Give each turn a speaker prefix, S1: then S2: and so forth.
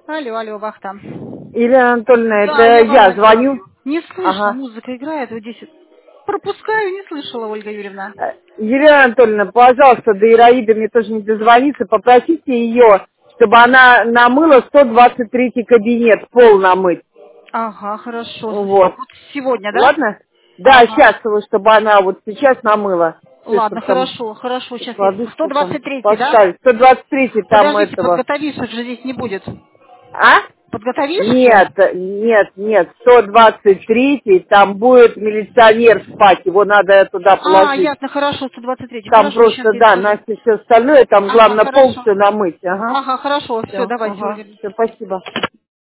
S1: Алло, алло, вахта.
S2: Ирина Анатольевна,
S1: Да,
S2: это
S1: я вам
S2: я звоню.
S1: говорю. Не слышно,
S2: Ага.
S1: музыка играет вот здесь. Пропускаю, не слышала, Ольга Юрьевна.
S2: Ирина Анатольевна, пожалуйста, до Ираиды мне тоже не дозвониться, попросите ее, чтобы она намыла 123 кабинет, пол намыть.
S1: Ага, хорошо.
S2: Вот.
S1: Вот сегодня, да?
S2: Ладно? Да,
S1: Ага.
S2: сейчас, чтобы она вот сейчас намыла. Все,
S1: Ладно,
S2: чтобы там
S1: хорошо, хорошо. Сейчас я...
S2: водичку там
S1: 123, да?
S2: поставить. 123 там
S1: Подождите,
S2: этого.
S1: подготовивших же здесь не будет.
S2: А?
S1: Подготовивших же?
S2: Нет, нет, нет, 123 там будет милиционер спать, его надо туда
S1: А,
S2: положить.
S1: ясно, хорошо, 123.
S2: Там
S1: Хорошо, сейчас
S2: просто,
S1: я
S2: да,
S1: скажу.
S2: Настя, все остальное, там
S1: Ага,
S2: главное пол
S1: хорошо.
S2: все намыть, ага.
S1: Ага, хорошо, все,
S2: Все,
S1: давайте,
S2: ага,
S1: Ольга.
S2: все, спасибо.